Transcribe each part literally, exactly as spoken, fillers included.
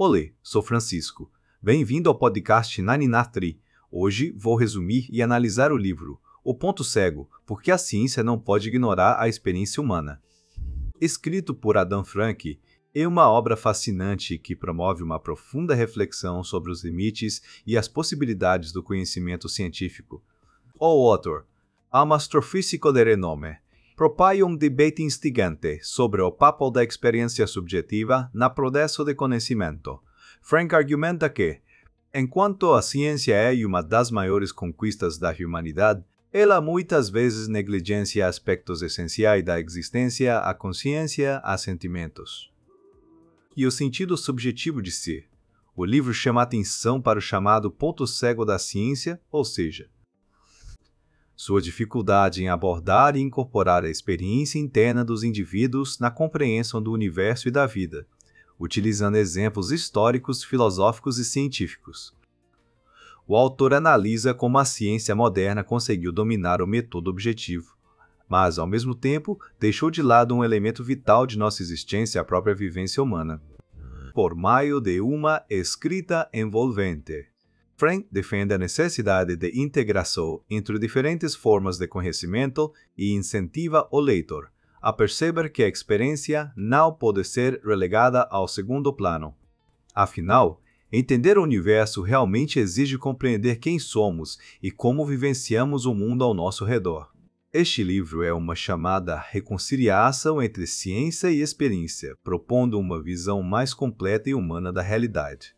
Olê, sou Francisco. Bem-vindo ao podcast Naninatri. Hoje vou resumir e analisar o livro O Ponto Cego, porque a ciência não pode ignorar a experiência humana. Escrito por Adam Frank, é uma obra fascinante que promove uma profunda reflexão sobre os limites e as possibilidades do conhecimento científico. O autor, um astrofísico de renome, propõe um debate instigante sobre o papel da experiência subjetiva na progresso do conhecimento. Frank argumenta que, enquanto a ciência é uma das maiores conquistas da humanidade, ela muitas vezes negligencia aspectos essenciais da existência, a consciência, a sentimentos. E o sentido subjetivo de ser. O livro chama atenção para o chamado ponto cego da ciência, ou seja, sua dificuldade em abordar e incorporar a experiência interna dos indivíduos na compreensão do universo e da vida, utilizando exemplos históricos, filosóficos e científicos. O autor analisa como a ciência moderna conseguiu dominar o método objetivo, mas, ao mesmo tempo, deixou de lado um elemento vital de nossa existência, a própria vivência humana, por meio de uma escrita envolvente. Frank defende a necessidade de integração entre diferentes formas de conhecimento e incentiva o leitor a perceber que a experiência não pode ser relegada ao segundo plano. Afinal, entender o universo realmente exige compreender quem somos e como vivenciamos o mundo ao nosso redor. Este livro é uma chamada reconciliação entre ciência e experiência, propondo uma visão mais completa e humana da realidade.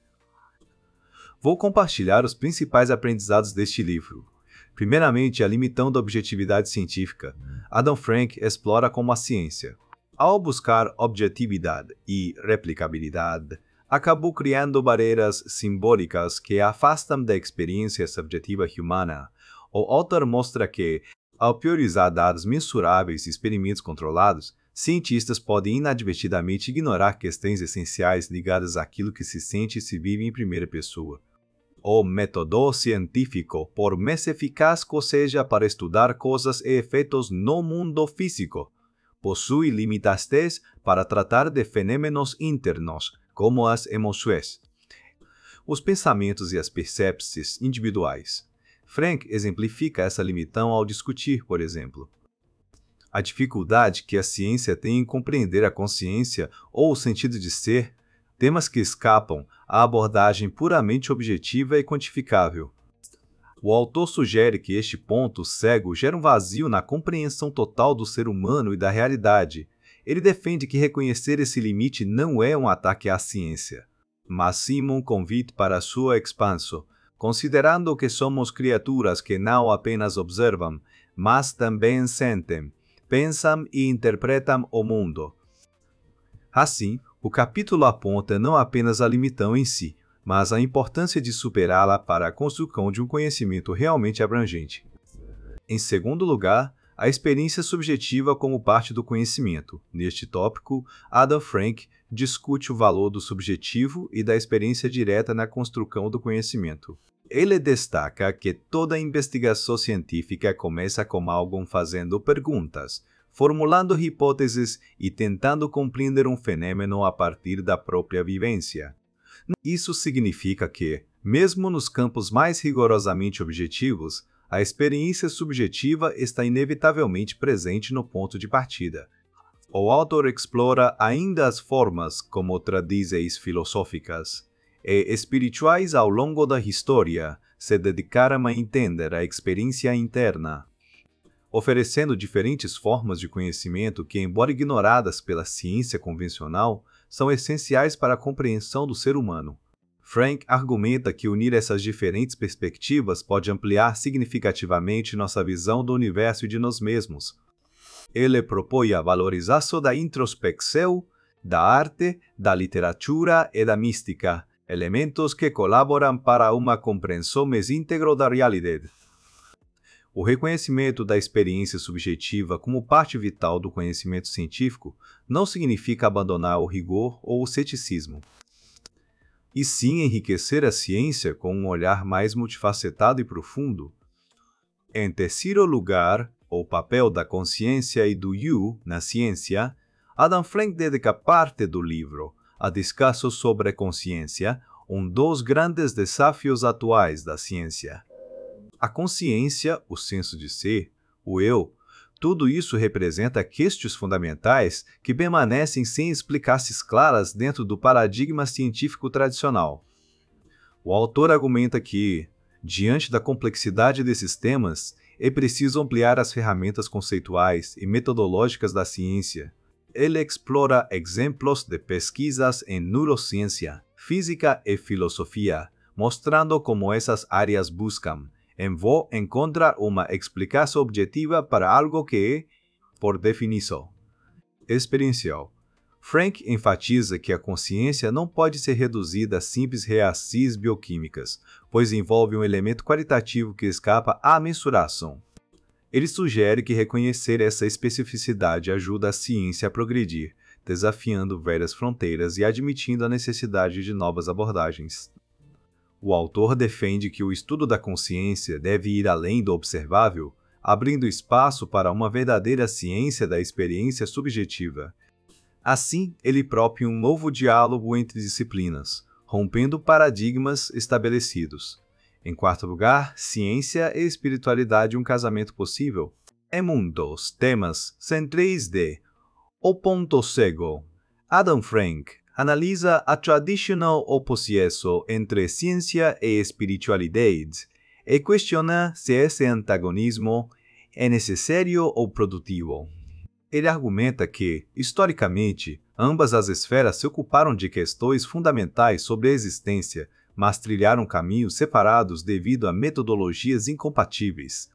Vou compartilhar os principais aprendizados deste livro. Primeiramente, a limitação da objetividade científica. Adam Frank explora como a ciência, ao buscar objetividade e replicabilidade, acabou criando barreiras simbólicas que a afastam da experiência subjetiva humana. O autor mostra que, ao priorizar dados mensuráveis e experimentos controlados, cientistas podem inadvertidamente ignorar questões essenciais ligadas àquilo que se sente e se vive em primeira pessoa. O método científico, por mais eficaz que seja para estudar coisas e efeitos no mundo físico, possui limitações para tratar de fenômenos internos, como as emoções, os pensamentos e as percepções individuais. Frank exemplifica essa limitação ao discutir, por exemplo, a dificuldade que a ciência tem em compreender a consciência ou o sentido de ser, temas que escapam à abordagem puramente objetiva e quantificável. O autor sugere que este ponto cego gera um vazio na compreensão total do ser humano e da realidade. Ele defende que reconhecer esse limite não é um ataque à ciência, mas sim um convite para sua expansão, considerando que somos criaturas que não apenas observam, mas também sentem, pensam e interpretam o mundo. Assim, o capítulo aponta não apenas a limitação em si, mas a importância de superá-la para a construção de um conhecimento realmente abrangente. Em segundo lugar, a experiência subjetiva como parte do conhecimento. Neste tópico, Adam Frank discute o valor do subjetivo e da experiência direta na construção do conhecimento. Ele destaca que toda investigação científica começa com alguém fazendo perguntas, formulando hipóteses e tentando compreender um fenômeno a partir da própria vivência. Isso significa que, mesmo nos campos mais rigorosamente objetivos, a experiência subjetiva está inevitavelmente presente no ponto de partida. O autor explora ainda as formas como tradições filosóficas e espirituais ao longo da história se dedicaram a entender a experiência interna, oferecendo diferentes formas de conhecimento que, embora ignoradas pela ciência convencional, são essenciais para a compreensão do ser humano. Frank argumenta que unir essas diferentes perspectivas pode ampliar significativamente nossa visão do universo e de nós mesmos. Ele propõe a valorização da introspecção, da arte, da literatura e da mística, elementos que colaboram para uma compreensão mais íntegra da realidade. O reconhecimento da experiência subjetiva como parte vital do conhecimento científico não significa abandonar o rigor ou o ceticismo, e sim enriquecer a ciência com um olhar mais multifacetado e profundo. Em terceiro lugar, o papel da consciência e do eu na ciência, Adam Frank dedica parte do livro a descasso sobre a consciência, um dos grandes desafios atuais da ciência. A consciência, o senso de ser, o eu, tudo isso representa questões fundamentais que permanecem sem explicações claras dentro do paradigma científico tradicional. O autor argumenta que, diante da complexidade desses temas, é preciso ampliar as ferramentas conceituais e metodológicas da ciência. Ele explora exemplos de pesquisas em neurociência, física e filosofia, mostrando como essas áreas buscam, em vão, encontrar uma explicação objetiva para algo que é, por definição, experiencial. Frank enfatiza que a consciência não pode ser reduzida a simples reações bioquímicas, pois envolve um elemento qualitativo que escapa à mensuração. Ele sugere que reconhecer essa especificidade ajuda a ciência a progredir, desafiando velhas fronteiras e admitindo a necessidade de novas abordagens. O autor defende que o estudo da consciência deve ir além do observável, abrindo espaço para uma verdadeira ciência da experiência subjetiva. Assim, ele propõe um novo diálogo entre disciplinas, rompendo paradigmas estabelecidos. Em quarto lugar, ciência e espiritualidade um casamento possível. Em um dos temas centrais de O Ponto Cego, Adam Frank analisa a tradicional oposição entre ciência e espiritualidade e questiona se esse antagonismo é necessário ou produtivo. Ele argumenta que, historicamente, ambas as esferas se ocuparam de questões fundamentais sobre a existência, mas trilharam caminhos separados devido a metodologias incompatíveis.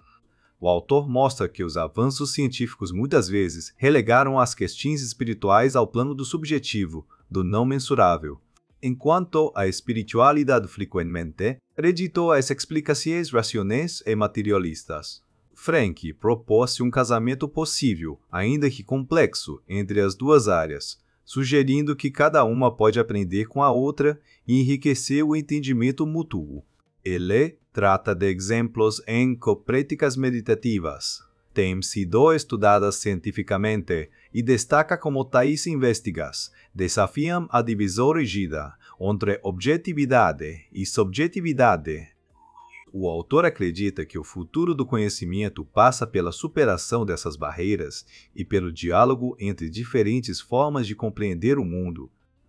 O autor mostra que os avanços científicos muitas vezes relegaram as questões espirituais ao plano do subjetivo, do não mensurável, enquanto a espiritualidade frequentemente rejeitou as explicações racionais e materialistas. Frank propôs um casamento possível, ainda que complexo, entre as duas áreas, sugerindo que cada uma pode aprender com a outra e enriquecer o entendimento mútuo. Ele trata de exemplos em que práticas meditativas têm sido estudadas cientificamente e destaca como tais investigas desafiam a divisão rígida entre objetividade e subjetividade. O autor acredita que o futuro do conhecimento passa pela superação dessas barreiras e pelo diálogo entre diferentes formas de compreender o mundo.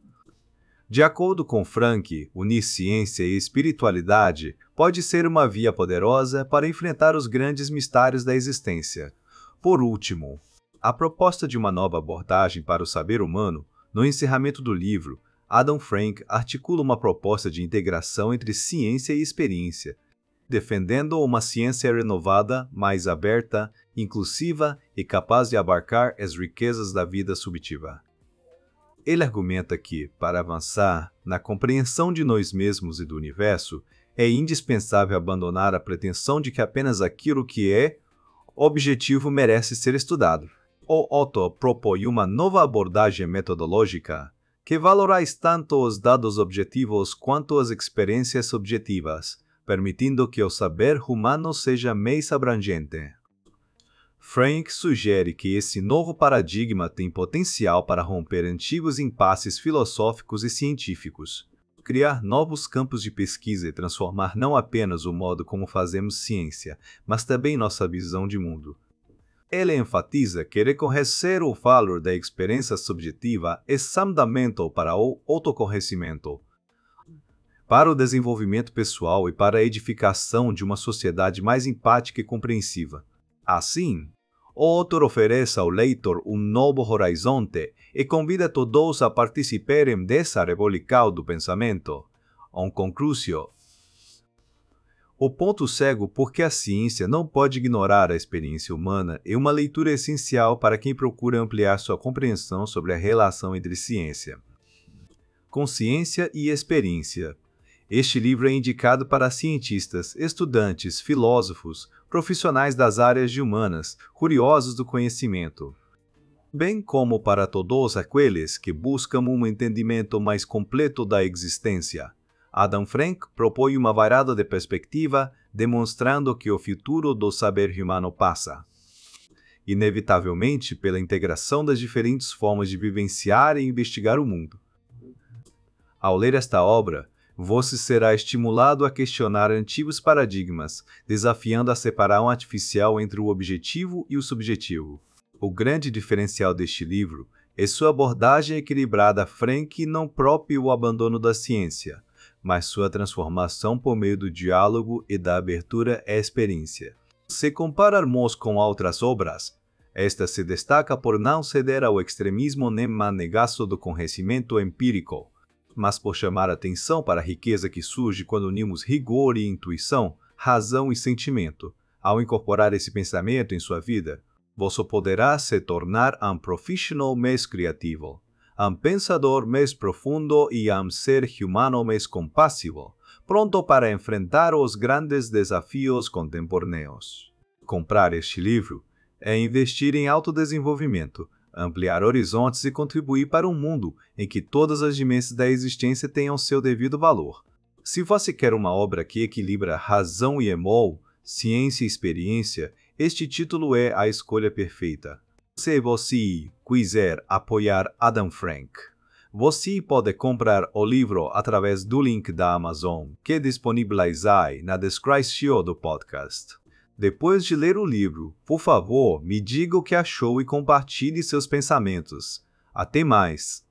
De acordo com Frank, unir ciência e espiritualidade pode ser uma via poderosa para enfrentar os grandes mistérios da existência. Por último, a proposta de uma nova abordagem para o saber humano, no encerramento do livro, Adam Frank articula uma proposta de integração entre ciência e experiência, defendendo uma ciência renovada, mais aberta, inclusiva e capaz de abarcar as riquezas da vida subjetiva. Ele argumenta que, para avançar na compreensão de nós mesmos e do universo, é indispensável abandonar a pretensão de que apenas aquilo que é objetivo merece ser estudado. O autor propõe uma nova abordagem metodológica que valoriza tanto os dados objetivos quanto as experiências subjetivas, permitindo que o saber humano seja mais abrangente. Frank sugere que esse novo paradigma tem potencial para romper antigos impasses filosóficos e científicos, criar novos campos de pesquisa e transformar não apenas o modo como fazemos ciência, mas também nossa visão de mundo. Ele enfatiza que reconhecer o valor da experiência subjetiva é fundamental para o autoconhecimento, para o desenvolvimento pessoal e para a edificação de uma sociedade mais empática e compreensiva. Assim, o autor oferece ao leitor um novo horizonte e convida todos a participarem dessa revolução do pensamento. En conclusão, o ponto cego porque a ciência não pode ignorar a experiência humana é uma leitura essencial para quem procura ampliar sua compreensão sobre a relação entre ciência, consciência e experiência. Este livro é indicado para cientistas, estudantes, filósofos, profissionais das áreas de humanas, curiosos do conhecimento, bem como para todos aqueles que buscam um entendimento mais completo da existência. Adam Frank propõe uma variada de perspectiva, demonstrando que o futuro do saber humano passa, inevitavelmente, pela integração das diferentes formas de vivenciar e investigar o mundo. Ao ler esta obra, você será estimulado a questionar antigos paradigmas, desafiando a separar um artificial entre o objetivo e o subjetivo. O grande diferencial deste livro é sua abordagem equilibrada frente não próprio o abandono da ciência, mas sua transformação por meio do diálogo e da abertura à experiência. Se compararmos com outras obras, esta se destaca por não ceder ao extremismo nem manegaço do conhecimento empírico, mas por chamar atenção para a riqueza que surge quando unimos rigor e intuição, razão e sentimento. Ao incorporar esse pensamento em sua vida, você poderá se tornar um profissional mais criativo, um pensador mais profundo e um ser humano mais compassivo, pronto para enfrentar os grandes desafios contemporâneos. Comprar este livro é investir em autodesenvolvimento, ampliar horizontes e contribuir para um mundo em que todas as dimensões da existência tenham seu devido valor. Se você quer uma obra que equilibra razão e emoção, ciência e experiência, este título é a escolha perfeita. Se você quiser apoiar Adam Frank, você pode comprar o livro através do link da Amazon, que disponibilizei na descrição do podcast. Depois de ler o livro, por favor, me diga o que achou e compartilhe seus pensamentos. Até mais!